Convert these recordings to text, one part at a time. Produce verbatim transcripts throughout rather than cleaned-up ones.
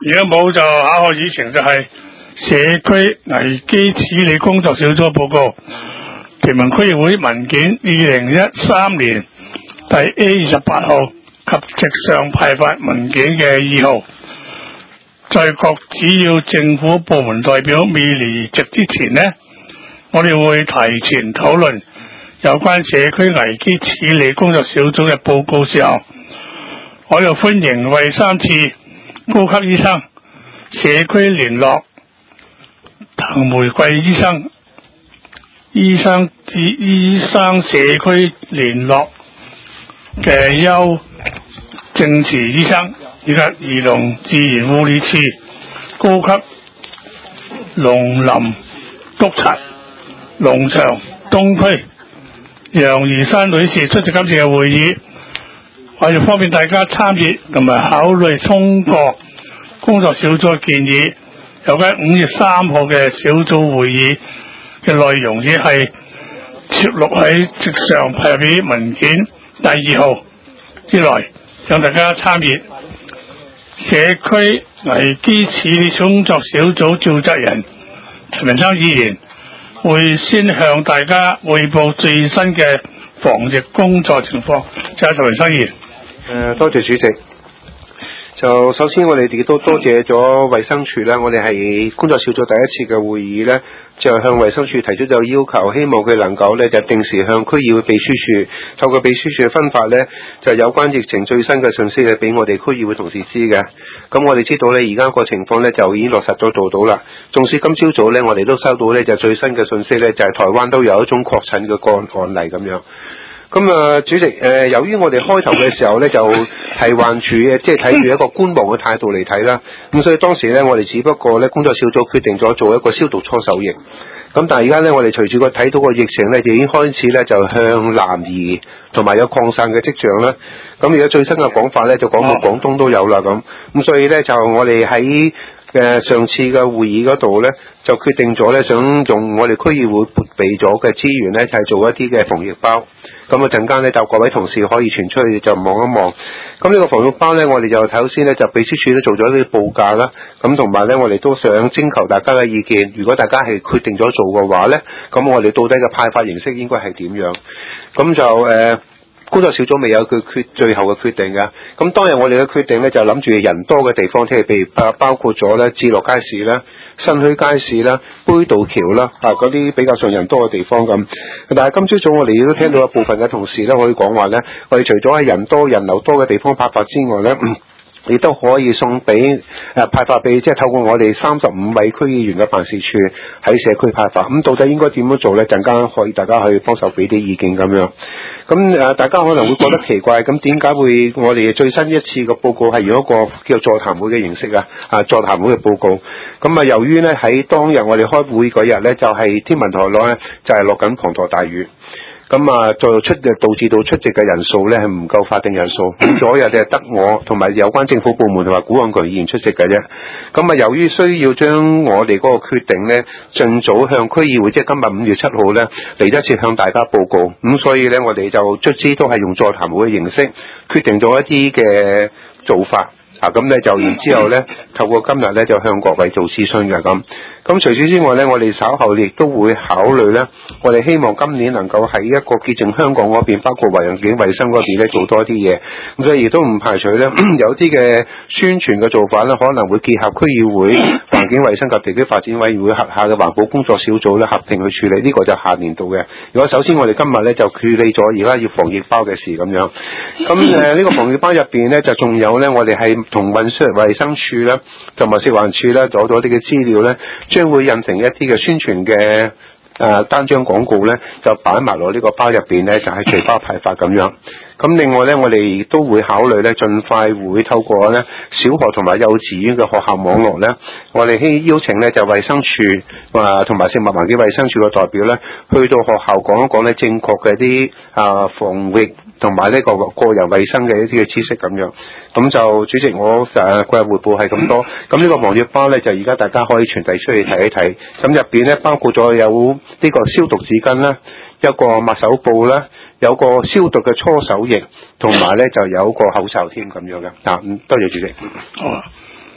如果冇就考學議程就係社區危機處理工作小組報告，屯門區議會文件二零一三年第 A 二十八號及直上派發文件嘅二號。在各主要政府部門代表未離席之前呢，我哋會提前討論有關社區危機處理工作小組嘅報告時候，我又歡迎衛生署高級醫生、社區聯絡譚玫瑰醫生、醫生至醫生社區聯絡嘅邱正慈醫生，以及兒童自然護理處高級農林督察農場東區楊怡珊女士出席今次嘅會議，為咗方便大家參與同埋考慮通過工作小組嘅建議，有關五月三號嘅小組會議嘅內容只係撮錄喺直上派俾文件第二號之內，讓大家參與。社區危機處理工作小組召集人陳文昌議員會先向大家匯報最新嘅防疫工作情況。就係陳文昌議員。 誒，多謝主席。就首先我哋亦都多謝咗衛生署啦，我哋係工作小組第一次嘅會議呢，就向衛生署提出咗要求，希望佢能夠呢就定時向區議會秘書處透過秘書處嘅分發呢，就有關疫情最新嘅信息呢俾我哋區議會同事知嘅。咁我哋知道呢，而家個情況呢就已經落實咗做到啦。縱使今朝早呢，我哋都收到呢就最新嘅信息呢，就係台灣都有一種確診嘅個案例咁樣。咁啊，主席，誒、呃，由於我哋開頭嘅時候咧，就係患處即係睇住一個觀望嘅態度嚟睇啦。咁所以當時咧，我哋只不過咧工作小組決定咗做一個消毒搓手液。咁但係而家咧，我哋隨住個睇到個疫情咧，就已經開始咧就向南移，同埋有擴散嘅跡象啦。咁而家最新嘅講法咧，就講到廣東都有啦咁。咁所以咧，就我哋喺嘅上次嘅會議嗰度咧，就決定咗咧，想用我哋區議會撥備咗嘅資源咧，就係、是、做一啲嘅防疫包。咁啊陣間咧，就各位同事可以傳出去就望一望。咁呢個防疫包咧，我哋就頭先咧就秘書處都做咗啲報價啦。咁同埋咧，我哋都想徵求大家嘅意見。如果大家係決定咗做嘅話咧，咁我哋到底嘅派發形式應該係點樣？咁就誒。呃工作小組未有佢決最後嘅決定嘅，咁當日我哋嘅決定咧就諗住人多嘅地方，即係譬如包包括咗咧置樂街市啦、新墟街市啦、杯渡橋啦啊嗰啲比較上人多嘅地方咁。但係今朝早我哋亦都聽到有部分嘅同事咧可以講話咧，我哋除咗喺人多人流多嘅地方派發之外咧，亦都可以送俾誒、呃、派發俾即係透過我哋三十五位區議員嘅辦事處喺社區派發。咁到底應該點樣做咧？陣間可以大家去幫手俾啲意見咁樣。咁誒、呃，大家可能會覺得奇怪，咁點解會我哋最新一次嘅報告係用一個叫座談會嘅形式啊？啊，座談會嘅報告。咁啊，由於咧喺當日我哋開會嗰日咧，就係、是、天文台落咧就係落緊滂沱大雨。咁啊，再出嘅導致到出席嘅人數咧係唔夠法定人數，咁所以就係得我同埋有關政府部門同埋古漢強議員出席嘅啫。咁啊，由於需要將我哋嗰個決定咧，盡早向區議會，即係今日五月七號咧嚟一次向大家報告。咁所以咧，我哋就卒之都係用座談會嘅形式，決定咗一啲嘅做法。啊，咁咧就然之後咧，透過今日咧就向各位做諮詢嘅咁。咁除此之外咧，我哋稍後亦都會考慮咧，我哋希望今年能夠喺一個潔淨香港嗰邊，包括環境衛生嗰邊咧做多啲嘢。咁所以亦都唔排除咧有啲嘅宣傳嘅做法咧，可能會結合區議會環境衛生及地區發展委員會轄下嘅環保工作小組咧合併去處理。呢、這個就下年度嘅。如果首先我哋今日咧就處理咗而家要防疫包嘅事咁樣。咁誒呢個防疫包入邊咧就仲有咧，我哋係同運輸衛生署咧同埋食環署咧攞咗啲嘅資料咧，將會印成一啲嘅宣傳嘅誒單張廣告咧，就擺埋落呢個包入邊咧，就係隨包派發咁樣。咁另外咧，我哋亦都會考慮咧，盡快會透過咧小學同埋幼稚園嘅學校網絡咧，我哋希邀請咧就衛生署啊同埋食物環境衛生署嘅代表咧，去到學校講一講咧正確嘅啲啊防疫同埋呢個個人衛生嘅一啲嘅知識咁樣。咁就主席我誒個日彙報係咁多。咁呢個防疫包咧就而家大家可以傳遞出去睇一睇。咁入邊咧包括咗有呢個消毒紙巾啦，一個抹手布啦，有個消毒嘅搓手液，同埋咧就有個口罩添咁樣嘅。啊，多謝主席。 好啊。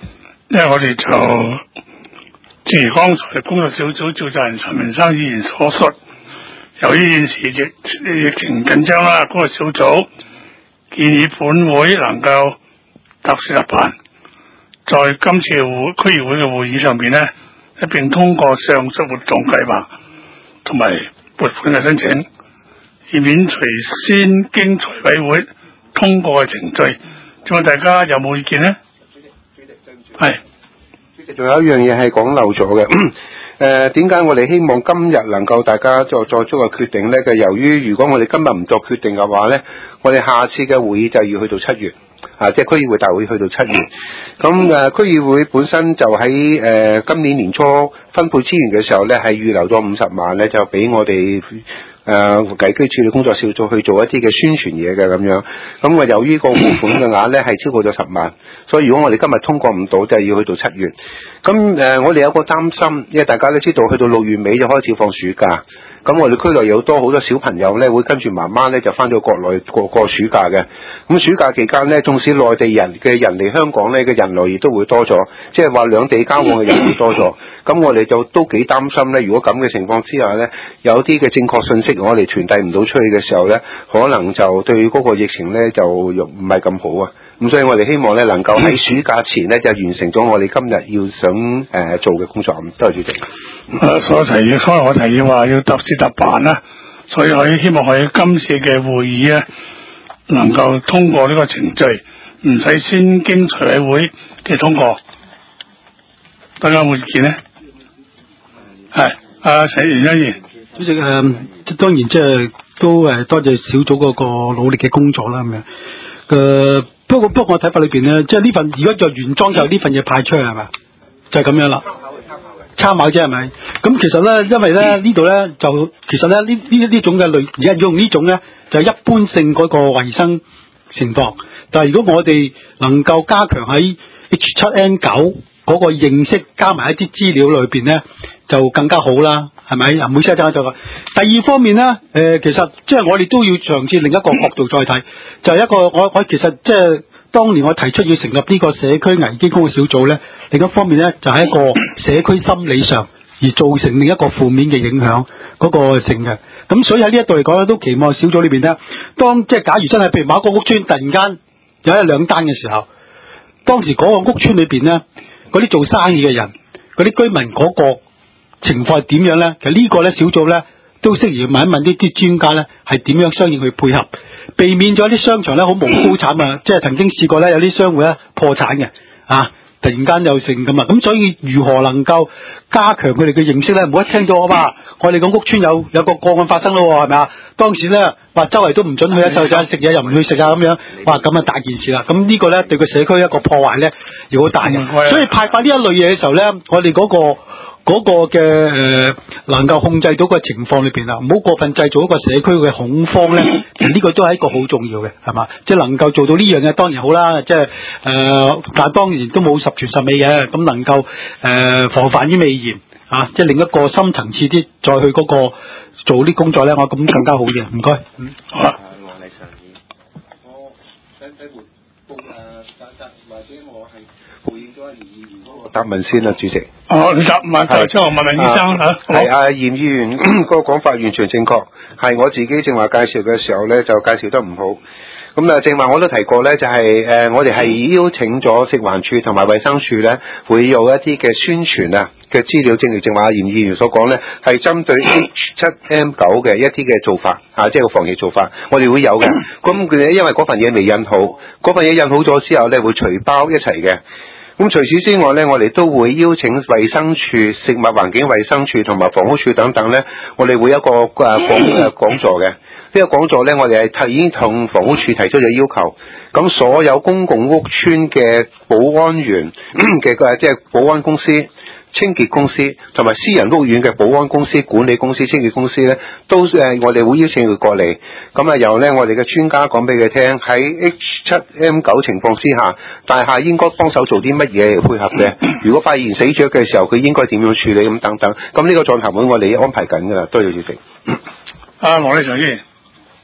因為我哋就正如剛才工作小組召集人陳文生議員所述，由於現時疫疫情緊張啦，工作小組建議本會能夠特事特辦，在今次會區議會嘅會議上面咧，一並通過上述活動計劃同埋撥款嘅申請，以免隨先經財委會通過嘅程序。請問大家有冇意見呢？係。 仲有一樣嘢係講漏咗嘅，誒點解我哋希望今日能夠大家再作出個決定呢？嘅由於如果我哋今日唔作決定嘅話呢，我哋下次嘅會議就要去到七月，啊，即係區議會大會去到七月。咁誒、呃、區議會本身就喺誒、呃、今年年初分配資源嘅時候呢，係預留咗五十萬呢，就俾我哋誒危機處理工作小組去做一啲嘅宣傳嘢嘅咁樣。咁我由於個撥款嘅額呢係超過咗十萬，所以如果我哋今日通過唔到，就係要去到七月。咁誒、呃，我哋有個擔心，因為大家都知道，去到六月尾就開始放暑假。咁我哋區內有多好多小朋友咧，會跟住媽媽咧就翻到國內過過暑假嘅。咁暑假期間咧，縱使內地人嘅人嚟香港咧嘅人流亦都會多咗，即係話兩地交往嘅人會多咗。咁我哋就都幾擔心咧，如果咁嘅情況之下咧，有啲嘅正確信息我哋傳遞唔到出去嘅時候咧，可能就對嗰個疫情咧就唔係咁好啊。咁所以我哋希望咧能夠喺暑假前咧就完成咗我哋今日要想誒、呃、做嘅工作。咁多謝主席。 誒，所提議，所以我提議話要特事特辦啦，所以我希望喺今次嘅會議咧能夠通過呢個程序，唔使先經財委會嘅通過。大家有冇意見呢？係，阿陳袁生議員。 主席誒、呃，當然即係都誒多謝小組嗰個努力嘅工作啦咁樣。誒、呃，不過不過我睇法裏邊咧，即係呢份如果就原裝就呢份嘢派出去係咪？就係、是、咁樣啦。參考啫係咪？咁其實咧，因為咧呢度咧就其實咧呢呢呢種嘅類而家用呢種咧就係一般性嗰個衞生情況。但係如果我哋能夠加強喺 H 七 N 九嗰個認識，加埋一啲資料裏邊咧，就更加好啦，係咪？啊，每次一陣就話。第二方面咧，誒、呃、其實即係我哋都要嘗試另一個角度再睇，就係、是、一個我我其實即係。當年我提出要成立呢個社區危機工作小組呢，另一方面呢，就係、是、一個社區心理上而造成另一個負面嘅影響嗰、那個性嘅。咁所以喺呢一度嚟講咧，都期望小組裏邊呢，當即係假如真係譬如某一個屋邨突然間有一兩單嘅時候，當時嗰個屋邨裏邊呢，嗰啲做生意嘅人、嗰啲居民嗰個情況係點樣呢？其實呢個呢，小組呢，都適宜問一問呢啲專家呢，係點樣相應去配合。避免咗啲商場咧好無辜慘啊！即係曾經試過咧有啲商戶咧破產嘅啊，突然間又成咁啊！咁所以如何能夠加強佢哋嘅認識咧？唔好一聽到我話我哋個屋邨有有個個案發生咯，係咪啊？當時咧話周圍都唔准去啊，細路仔食嘢又唔去食啊咁樣，哇咁啊大件事啦！咁呢個咧對個社區一個破壞咧又好大嘅，嗯、所以派發呢一類嘢嘅時候咧，我哋嗰、嗰個。嗰個嘅誒、呃、能夠控制到個情況裏邊啦，唔好過分製造一個社區嘅恐慌咧，其實呢個都係一個好重要嘅，係嘛？即係能夠做到呢樣嘢當然好啦，即係誒、呃，但係當然都冇十全十美嘅，咁能夠誒、呃、防範於未然啊，即係另一個深層次啲再去嗰個做啲工作咧，我咁更加好嘅，唔該。嗯，好啦。我係常議，我使唔使回報誒答答，或者我係回應咗阿嚴議員嗰個答問先啦，主席。 哦，你答問題，即係我問問醫生嚇。 係阿嚴議員嗰個講法完全正確，係我自己正話介紹嘅時候咧，就介紹得唔好。咁啊，正話我都提過咧，就係、是、誒、呃，我哋係邀請咗食環署同埋衛生署咧，會有一啲嘅宣傳啊嘅資料，正如正話阿嚴議員所講咧，係針對 H 七 N 九嘅一啲嘅做法啊，即係個防疫做法，我哋會有嘅。咁佢因為嗰份嘢未印好，嗰份嘢印好咗之後咧，會隨包一齊嘅。咁除此之外咧，我哋都會邀請衛生署、食物環境衛生署同埋房屋署等等咧，我哋會有一個誒講誒講座嘅。呢個講座咧，我哋係提已經同房屋署提出咗要求，咁所有公共屋邨嘅保安員嘅誒，即係保安公司、清潔公司同埋私人屋苑嘅保安公司、管理公司、清潔公司咧，都誒我哋會邀請佢過嚟。咁啊，由咧我哋嘅專家講俾佢聽，喺 H 七 N 九情況之下，大廈應該幫手做啲乜嘢配合嘅？如果發現死者嘅時候，佢應該點樣處理咁等等。咁呢個座談會我哋安排緊㗎啦，多謝主席。 阿黃禮常議員。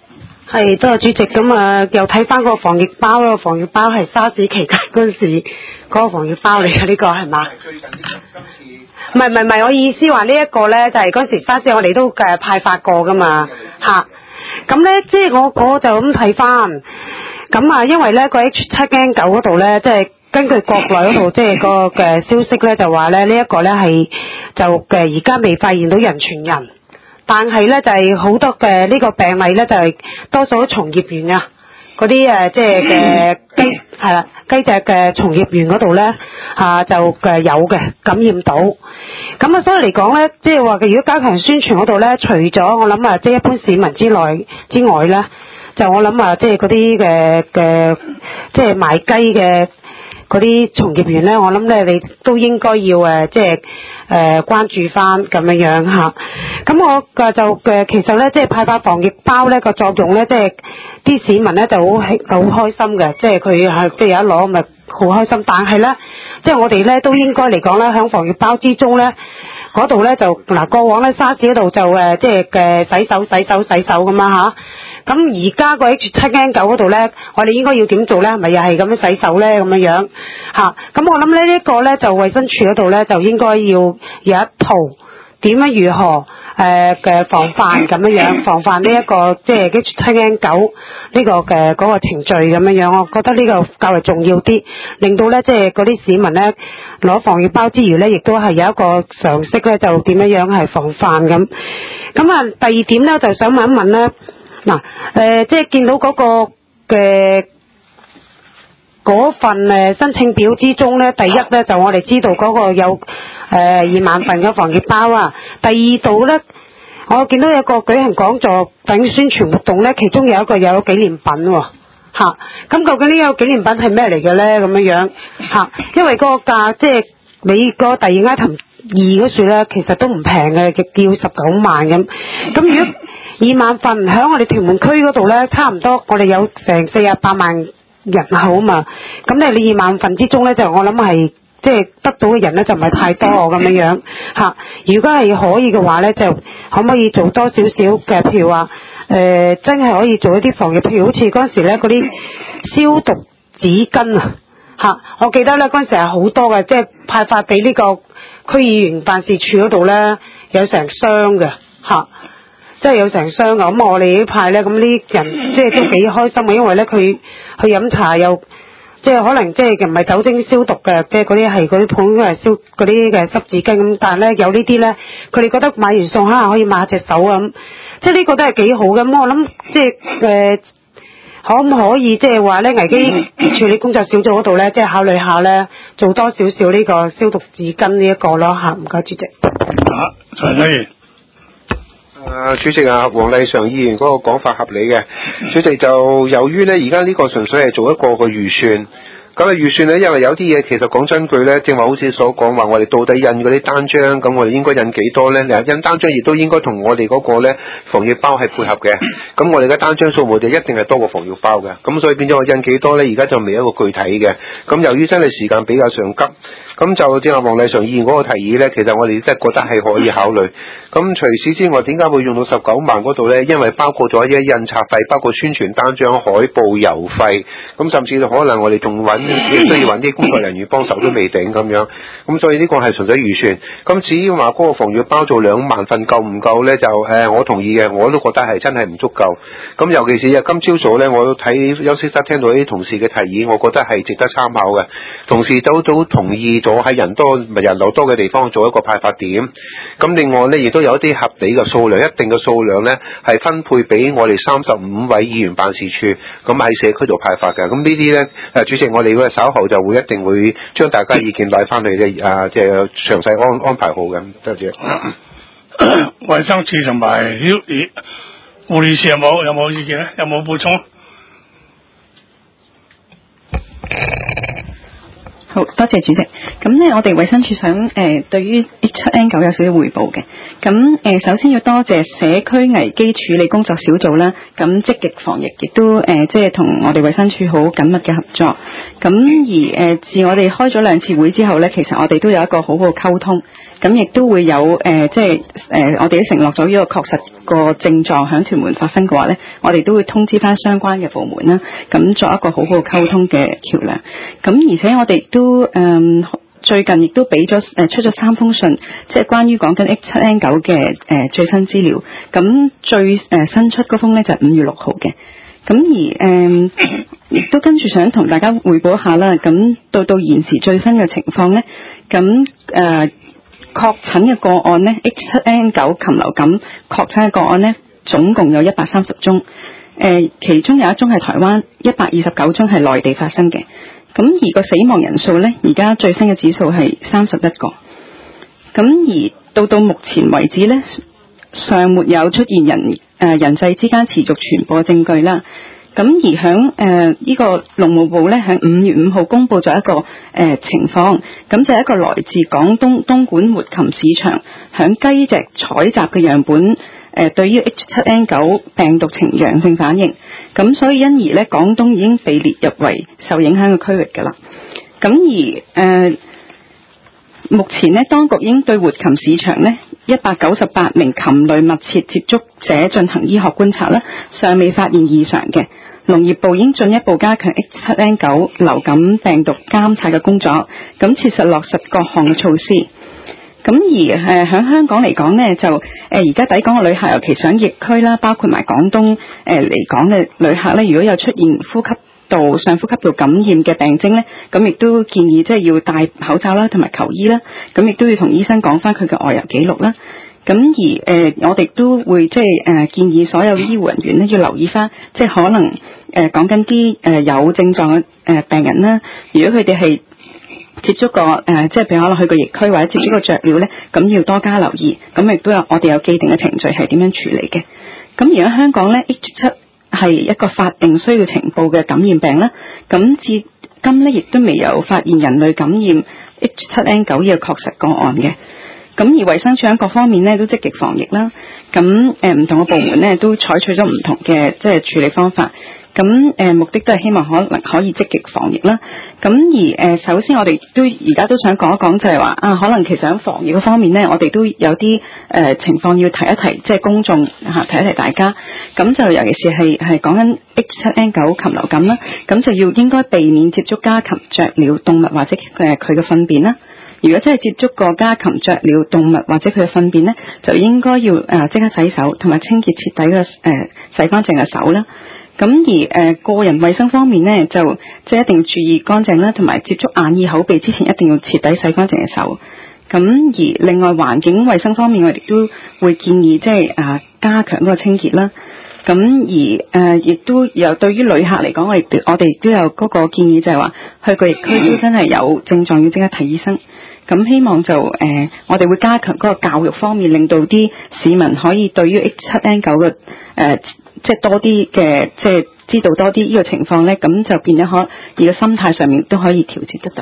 係，多謝主席。咁啊，又睇翻個防疫包咯，防疫包係沙士期間嗰陣時嗰個防疫包嚟嘅，呢個係嘛？ 最近今次唔係唔係唔係，我意思話呢一個咧，就係嗰陣時沙士我哋都誒派發過噶嘛嚇。咁咧，即係我我就咁睇翻，咁啊，因為咧個 H 七 N 九嗰度咧，即係根據國內嗰度即係個嘅消息咧，就話咧呢一個咧係就誒而家未發現到人傳人。但係咧就係好多嘅呢個病例咧就係多數都從業員啊，嗰啲誒即係嘅雞係啦雞隻嘅從業員嗰度咧啊就嘅有嘅感染到，咁啊所以嚟講咧即係話嘅如果加強宣傳嗰度咧，除咗我諗啊即係一般市民之內之外咧，就我諗啊即係嗰啲嘅嘅即係賣雞嘅嗰啲從業員咧，我諗咧你都應該要誒即係誒關注翻咁樣樣嚇。咁我嘅就嘅其實咧，即係派發防疫包咧個作用咧，即係啲市民咧就好興好開心嘅，即係佢係即係有一攞咪好開心。但係咧，即係我哋咧都應該嚟講咧，喺防疫包之中咧嗰度咧就嗱過往咧沙士嗰度就誒即係嘅洗手洗手洗手咁啊嚇。咁而家個 H 七 N 九嗰度咧，我哋應該要點做咧？咪又係咁樣洗手咧咁樣樣嚇。咁我諗咧呢個咧就衛生署嗰度咧就應該要有一套點樣如何誒嘅、呃、防範咁樣樣，防範呢、這、一個即係 H 七 N 九呢個嘅嗰個程序咁樣樣。我覺得呢個較為重要啲，令到咧即係嗰啲市民咧攞防疫包之餘咧，亦都係有一個常識咧，就點樣樣係防範咁。咁啊，第二點咧就想問一問咧。嗱，誒、呃，即係見到嗰個嘅嗰份誒申請表之中咧，第一咧就我哋知道嗰個有誒二、呃、萬份嘅防疫包啊。第二度咧，我見到有個舉行講座等宣傳活動咧，其中有一個有紀念品喎、哦，嚇、啊。咁究竟呢個紀念品係咩嚟嘅咧？咁樣樣嚇、啊，因為嗰個價即係你嗰個第二 item 二嗰處咧，其實都唔平嘅，叫十九萬咁。咁如果二萬份喺我哋屯門區嗰度咧，差唔多我哋有成四十八萬人口啊嘛。咁咧，你二萬份之中咧，就我諗係即係得到嘅人咧，就唔係太多咁樣樣嚇。如果係可以嘅話咧，就可唔可以做多少少嘅？譬如話誒、呃，真係可以做一啲防疫，譬如好似嗰陣時咧嗰啲消毒紙巾啊嚇。我記得咧嗰陣時係好多嘅，即係派發俾呢個區議員辦事處嗰度咧，有成箱嘅嚇。即係有成箱啊！咁我哋呢派咧，咁呢人即係都幾開心嘅，因為咧佢去飲茶又即係可能即係唔係酒精消毒嘅，即係嗰啲係嗰啲普通係消嗰啲嘅濕紙巾咁。但係咧有呢啲咧，佢哋覺得買完餸可能可以抹下隻手啊咁，即係呢個都係幾好嘅。咁我諗即係誒、呃，可唔可以即係話咧危機處理工作小組嗰度咧，即係考慮下咧，做多少少呢個消毒紙巾呢一個咯嚇？唔該，主席。 啊，陳議員。 啊，主席啊，黃麗常議員嗰個講法合理嘅。主席就由於咧，而家呢個純粹係做一個個預算。咁啊預算咧，因為有啲嘢其實講真句咧，正話好似所講話，我哋到底印嗰啲單張，咁我哋應該印幾多咧？印單張亦都應該同我哋嗰個咧防疫包係配合嘅。咁我哋嘅單張數目就一定係多過防疫包嘅。咁所以變咗我印幾多咧？而家就未一個具體嘅。咁由於真係時間比較上急，咁就正話黃麗常議員嗰個提議咧，其實我哋真係覺得係可以考慮。咁除此之外，點解會用到十九萬嗰度咧？因為包括咗一印刷費，包括宣傳單張、海報、郵費，咁甚至可能我哋仲揾。亦都要揾啲工作人員幫手都未定咁樣，咁所以呢個係純粹預算。咁至於話嗰個防疫包做兩萬份夠唔夠呢？就誒、呃，我同意嘅，我都覺得係真係唔足夠。咁尤其是啊，今朝早呢，我都睇休息室聽到啲同事嘅提議，我覺得係值得參考嘅。同事都都同意咗喺人多唔係人流多嘅地方做一個派發點。咁另外呢，亦都有一啲合理嘅數量，一定嘅數量呢，係分配俾我哋三十五位議員辦事處，咁喺社區度派發嘅。咁呢啲呢，誒主席，我哋如果稍後就會一定會將大家意見帶翻去嘅，啊，即係詳細安安排好嘅。多謝。 衛生署同埋護理護理士有冇有冇意見咧？有冇補充？ 好多謝主席。 咁咧，我哋衛生署想誒、呃、對於 H 七 N 九有少少彙報嘅。咁誒、呃，首先要多謝社區危機處理工作小組啦，咁積極防疫，亦都誒、呃、即係同我哋衛生署好緊密嘅合作。咁而誒、呃，自我哋開咗兩次會之後咧，其實我哋都有一個好好嘅溝通。咁亦都會有誒、呃，即係誒、呃，我哋都承諾咗，呢個確實個症狀響屯門發生嘅話咧，我哋都會通知翻相關嘅部門啦，咁作一個好好嘅溝通嘅橋梁。咁而且我哋都誒、呃、最近亦都俾咗誒出咗三封信，即係關於講緊 H 七 N 九嘅誒最新資料。咁最誒、呃、新出嗰封咧就係五月六號嘅。咁而誒亦、呃、都跟住想同大家匯報一下啦。咁到到現時最新嘅情況咧，咁誒。呃確診嘅個案呢 H 七 N 九禽流感確診嘅個案呢，總共有一百三十宗。誒、呃，其中有一宗係台灣，一百二十九宗係內地發生嘅。咁而個死亡人數呢，而家最新嘅指數係三十一個。咁而到到目前為止呢，尚沒有出現人誒、呃、人際之間持續傳播證據啦。咁而響誒呢個農務部咧，喺五月五號公布咗一個誒、呃、情況，咁就係一個來自廣東東莞活禽市場響雞隻採集嘅樣本，誒、呃、對於 H 七 N 九病毒呈陽性反應，咁所以因而咧，廣東已經被列入為受影響嘅區域㗎啦。咁而誒、呃、目前咧，當局已經對活禽市場咧一百九十八名禽類密切接觸者進行醫學觀察啦，尚未發現異常嘅。農業部已經進一步加強 H 七 N 九流感病毒監察嘅工作，咁切實落實各項嘅措施。咁而誒喺、呃、香港嚟講呢，就誒而家抵港嘅旅客，尤其上疫區啦，包括埋廣東誒嚟港嘅旅客咧，如果有出現呼吸道上呼吸道感染嘅病徵咧，咁亦都建議即係要戴口罩啦，同埋求醫啦。咁亦都要同醫生講翻佢嘅外遊記錄啦。咁而誒、呃，我哋都會即係誒建議所有醫護人員咧，要留意翻，即係可能誒講緊啲誒有症狀嘅誒病人啦。如果佢哋係接觸過誒、呃，即係譬如可能去過疫區或者接觸過雀鳥咧，咁要多加留意。咁亦都有我哋有既定嘅程序係點樣處理嘅。咁而家香港咧 H 七係一個法定需要呈報嘅感染病啦。咁至今咧亦都未有發現人類感染 H 七 N 九呢個確實個案嘅。咁而衛生署喺各方面咧都積極防疫啦，咁誒唔同嘅部門咧都採取咗唔同嘅即係處理方法，咁誒、呃、目的都係希望可能可以積極防疫啦。咁而誒、呃、首先我哋都而家都想講一講就係話啊，可能其實喺防疫嘅方面咧，我哋都有啲誒、呃、情況要提一提，即係公眾嚇、啊、提一提大家。咁就尤其是係係講緊 H 七 N 九禽流感啦，咁就要應該避免接觸家禽、雀鳥、動物或者誒佢嘅糞便啦。如果真係接觸過家禽、雀鳥、動物或者佢嘅糞便咧，就應該要誒即刻洗手，同埋清潔徹底嘅誒洗乾淨嘅手啦。咁而誒、呃、個人衛生方面咧，就即係一定要注意乾淨啦，同埋接觸眼耳口鼻之前一定要徹底洗乾淨嘅手。咁而另外環境衛生方面，我哋都會建議即係誒加強嗰個清潔啦。咁而誒亦、呃、都有對於旅客嚟講，我哋我哋都有嗰個建議，就係話去個疫區都真係有症狀要即刻睇醫生。咁希望就誒、呃，我哋會加強嗰個教育方面，令到啲市民可以對於 H 七 N 九嘅誒，即係多啲嘅，即係知道多啲呢個情況咧，咁就變咗可而個心態上面都可以調節得到。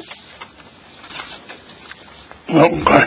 好唔該。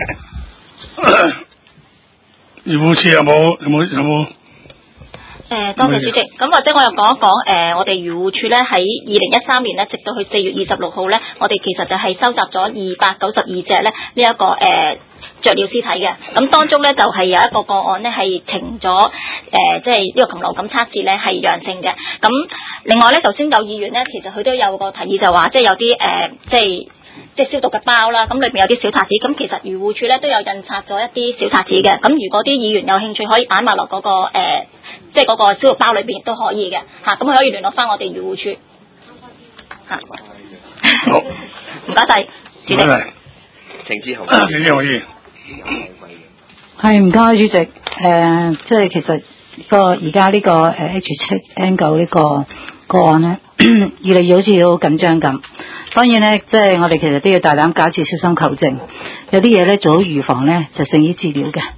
漁護署有冇有冇有冇？ 誒，多謝主席。咁或者我又講一講誒、呃，我哋漁護署咧喺二零一三年咧，直到去四月二十六號咧，我哋其實就係收集咗二百九十二隻咧呢一、這個誒、呃、雀鳥屍體嘅。咁當中咧就係、是、有一個個案咧係呈咗誒，即係呢個禽流感測試咧係陽性嘅。咁另外咧，頭先有議員咧，其實佢都有個提議就話，即係有啲誒、呃，即係。即係消毒嘅包啦，咁裏邊有啲小冊子，咁其實漁護署咧都有印刷咗一啲小冊子嘅，咁如果啲議員有興趣，可以擺埋落嗰個誒、呃，即係嗰個消毒包裏邊都可以嘅，嚇，咁佢可以聯絡翻我哋漁護署嚇。 好， 唔該晒，主席。 請之後。 請之後議員。 係唔該，主席。誒、呃，即係其實個而家呢個誒 H 七 N 九呢個個案咧，越嚟越好似好緊張咁。當然咧，即係我哋其實都要大膽假設，小心求證。有啲嘢咧做好預防咧，就勝於治療嘅。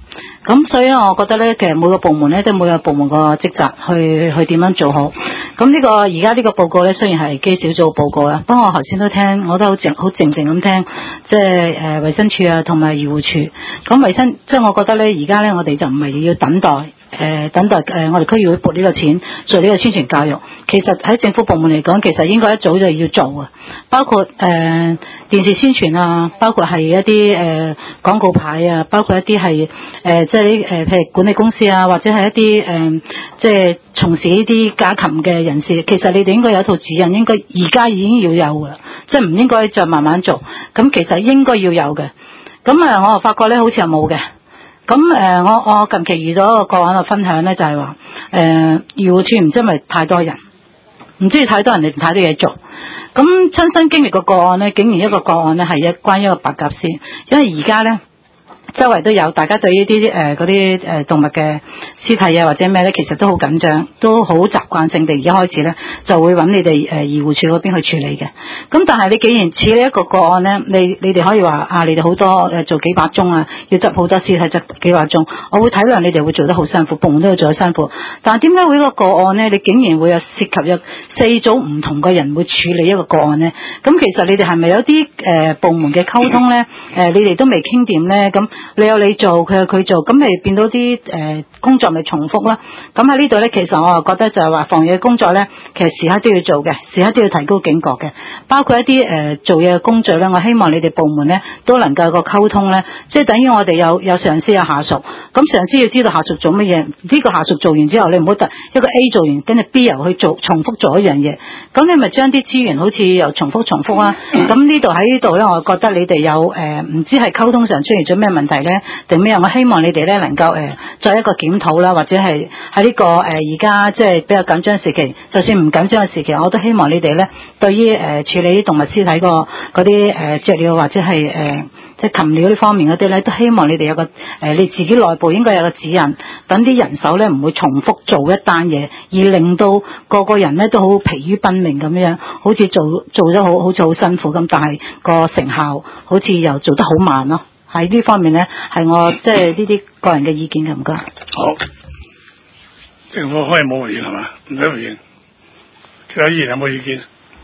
咁所以我覺得咧，其實每個部門咧都每個部門個職責去去點樣做好。咁呢個而家呢個報告咧，雖然係基小組報告啦，不過我頭先都聽，我都好靜好靜靜咁聽，即係誒衛生署啊同埋漁護署。咁衛生即係我覺得咧，而家咧我哋就唔係要等待。誒、呃、等待誒、呃，我哋區議會撥呢個錢做呢個宣傳教育。其實喺政府部門嚟講，其實應該一早就要做啊，包括誒、呃、電視宣傳啊，包括係一啲誒、呃、廣告牌啊，包括一啲係誒即係啲誒譬如管理公司啊，或者係一啲誒即係從事呢啲家禽嘅人士。其實你哋應該有一套指引，應該而家已經要有噶啦，即係唔應該再慢慢做。咁其實應該要有嘅。咁啊，我又發覺咧，好似係冇嘅。咁誒、呃，我我近期遇到一個個案嘅分享咧，就係話誒漁護署唔知係咪太多人，唔知太多人定太多嘢做。咁親身經歷個個案咧，竟然一個個案咧係一關於一個白鴿絲，因為而家咧周圍都有，大家對呢啲誒嗰啲誒動物嘅屍體啊或者咩咧，其實都好緊張，都好習慣性地而家開始咧就會揾你哋誒漁護署嗰邊去處理嘅。咁但係你既然處理一個個案咧，你你哋可以話啊，你哋好多誒做幾百宗啊，要執好多屍體執幾百宗，我會體諒你哋會做得好辛苦，部門都要做得辛苦。但係點解會一個個案咧，你竟然會有涉及有四組唔同嘅人會處理一個個案咧？咁其實你哋係咪有啲誒、呃、部門嘅溝通咧？誒、呃、你哋都未傾掂咧？咁你有你做，佢有佢做，咁咪變到啲誒、呃、工作咪重複啦。咁喺呢度咧，其實我又覺得就係話防疫工作咧，其實時刻都要做嘅，時刻都要提高警覺嘅。包括一啲誒、呃、做嘢嘅工序咧，我希望你哋部門咧都能夠有個溝通咧，即係等於我哋有有上司有下屬，咁上司要知道下屬做乜嘢，呢、這個下屬做完之後，你唔好特一個 A 做完，跟住 B 又去做重複做一樣嘢，咁你咪將啲資源好似又重複重複啊。咁呢度喺呢度咧，我覺得你哋有誒唔、呃、知係溝通上出現咗咩問題咧，定咩？我希望你哋咧能夠誒、呃、再一個檢討啦，或者係喺呢個誒而家即係比較緊張時期，就算唔緊張嘅時期，我都希望你哋咧對於誒、呃、處理啲動物屍體個嗰啲誒飼料或者係誒、呃、即係禽料呢方面嗰啲咧，都希望你哋有個誒、呃、你自己內部應該有個指引，等啲人手咧唔會重複做一單嘢，而令到個個人咧都好疲於奔命咁樣，好似做做咗好好似好辛苦咁，但係個成效好似又做得好慢咯。喺呢方面咧，係我即係呢啲個人嘅意見嘅，唔該。 好，政府可以冇回應係嘛？唔使回應。其他議員有冇意見？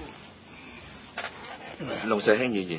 龍世興議員。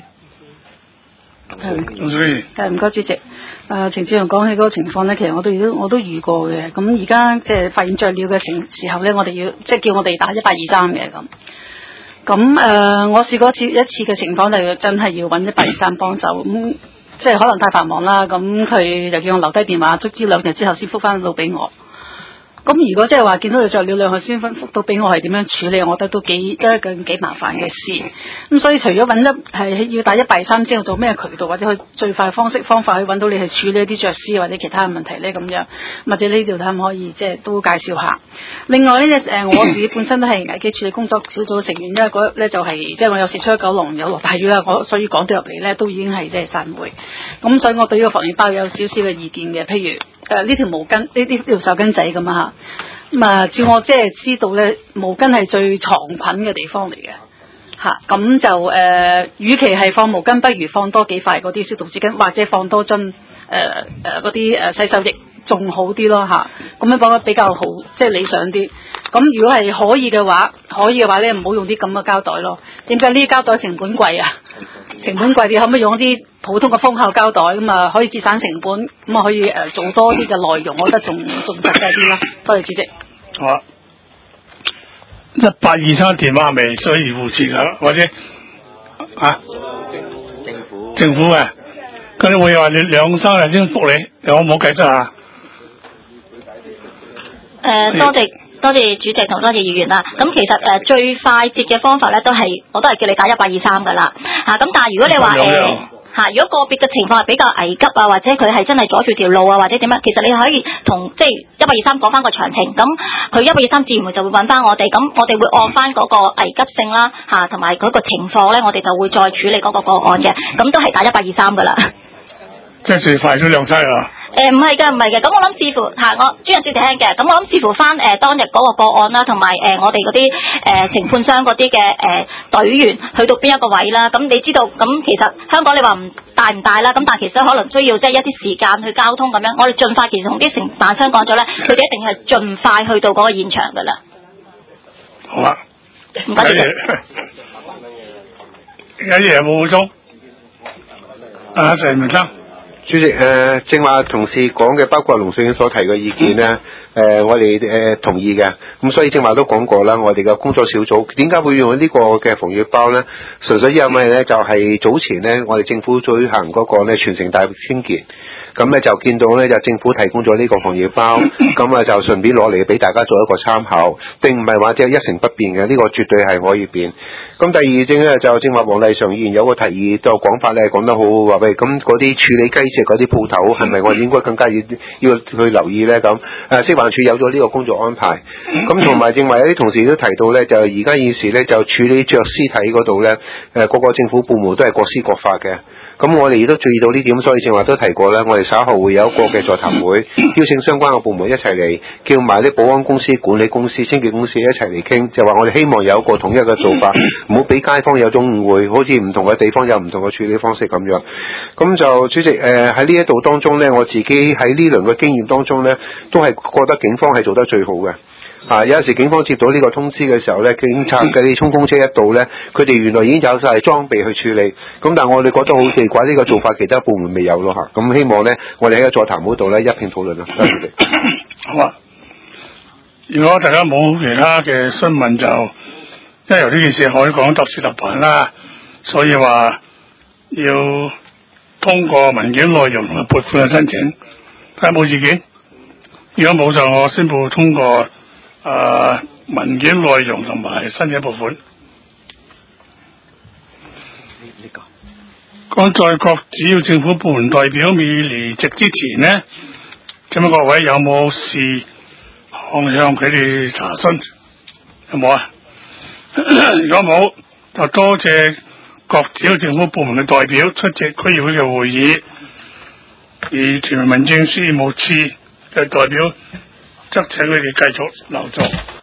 龍世興。 係唔該主席。誒、呃，程志陽講起嗰個情況咧，其實我都都我都遇過嘅。咁而家即係發現雀鳥嘅情時候咧，我哋要即係叫我哋打一八二三嘅咁。咁誒、呃，我試過一次一次嘅情況就真係要揾一八二三幫手咁。即係可能太繁忙啦，咁佢就叫我留低電話，足之兩日之後先覆翻到俾我。咁如果即係話見到佢雀鳥兩日先覆覆到俾我係點樣處理，我覺得都幾都係一件幾麻煩嘅事。咁所以除咗揾一係要打一八二三之後，做咩渠道或者去最快方式方法去揾到你係處理一啲雀屍或者其他嘅問題咧咁樣，或者呢度睇唔可以即係都介紹下。另外呢，誒我自己本身都係危機處理工作小組嘅成員，因為嗰日咧就係即係我有時出咗九龍有落大雨啦，我所以講到入嚟咧都已經係即係散會。咁所以我對呢個防疫包有少少嘅意見嘅，譬如誒呢條毛巾呢啲呢條手巾仔咁啊嚇，咁啊照我即係知道咧，毛巾係最藏菌嘅地方嚟嘅嚇，咁就誒、呃，與其係放毛巾，不如放多幾塊嗰啲消毒紙巾，或者放多樽誒誒嗰啲誒洗手液，仲好啲咯嚇，咁樣講得比較好，即係理想啲。咁如果係可以嘅話，可以嘅話咧，唔好用啲咁嘅膠袋咯。點解呢啲膠袋成本貴啊？成本貴，你可唔可以用啲普通嘅封口膠袋咁啊？可以節省成本，咁啊可以誒做多啲嘅內容，我覺得仲仲實際啲啦。多謝主席。 好啊，一八二三電話未需要護持啊，或者啊政府政府啊，咁你會話你兩三日先覆你，有冇計出啊？ 誒、呃，多謝多謝主席同多謝議員啦。咁其實誒、呃、最快捷嘅方法咧，都係我都係叫你打一八二三噶啦。嚇、啊，咁但係如果你話誒嚇，如果個別嘅情況係比較危急啊，或者佢係真係阻住條路啊，或者點樣，其實你可以同即係一八二三講翻個詳情。咁佢一八二三自然就會揾翻我哋，咁我哋會按翻嗰個危急性啦嚇，同埋嗰個情況咧，我哋就會再處理嗰個個案嘅。咁都係打一八二三噶啦。 即係最快咗兩劑啦。 誒唔係嘅，唔係嘅，咁我諗視乎嚇我專人接聽嘅，咁我諗視乎翻誒、呃、當日嗰個個案啦，同埋誒我哋嗰啲誒承判商嗰啲嘅誒隊員去到邊一個位啦。咁你知道，咁其實香港你話唔大唔大啦，咁但係其實可能需要即係一啲時間去交通咁樣。我哋盡快其實同啲承辦商講咗咧，佢哋一定係盡快去到嗰個現場㗎啦。 好啦， 唔該主席。 有啲嘢冇補充。啊，陳明生。 主席，誒、呃、正話同事講嘅，包括龍水英所提嘅意見咧，誒、呃、我哋誒、呃、同意嘅。咁所以正話都講過啦，我哋嘅工作小組點解會用呢個嘅防疫包咧？純粹因為咧就係、是、早前咧，我哋政府舉行嗰個咧全城大清潔，咁咧就見到咧就政府提供咗呢個防疫包，咁啊就順便攞嚟俾大家做一個參考，並唔係話即係一成不變嘅，呢、這個絕對係可以變。咁第二正咧就正話黃麗常議員有個提議，就講法咧講得好好，話喂，咁嗰啲處理雞隻嗰啲鋪頭係咪我哋應該更加要要去留意咧？咁誒，食環署有咗呢個工作安排，咁同埋正話有啲同事都提到咧，就而家現時咧就處理着屍體嗰度咧，誒各個政府部門都係各施各法嘅。咁我哋亦都注意到呢點，所以正話都提過咧，我哋稍後會有一個嘅座談會，邀請相關嘅部門一齊嚟，叫埋啲保安公司、管理公司、清潔公司一齊嚟傾，就話我哋希望有一個統一嘅做法，唔好俾街坊有種誤會，好似唔同嘅地方有唔同嘅處理方式咁樣。咁就主席誒喺呢一度當中咧，我自己喺呢輪嘅經驗當中咧，都係覺得警方係做得最好嘅。啊！有陣時警方接到呢個通知嘅時候咧，警察嘅啲衝鋒車一到咧，佢哋原來已經有晒裝備去處理。咁但係我哋覺得好奇怪，呢個做法其他部門未有咯嚇。咁希望咧，我哋喺個座談會度咧一並討論啦。多謝你。 好啊！如果大家冇其他嘅詢問就，因為由呢件事可以講特事特辦啦，所以話要通過文件內容同埋撥款嘅申請，睇下冇意見。如果冇就我宣布通過。誒、呃、文件內容同埋申請撥款。講在各主要政府部門代表未離職之前呢，請問各位有冇事向向佢哋查詢？有冇啊？如果冇，就多謝各主要政府部門嘅代表出席區議會嘅會議，而全民民政事務處嘅代表則請佢哋繼續留作。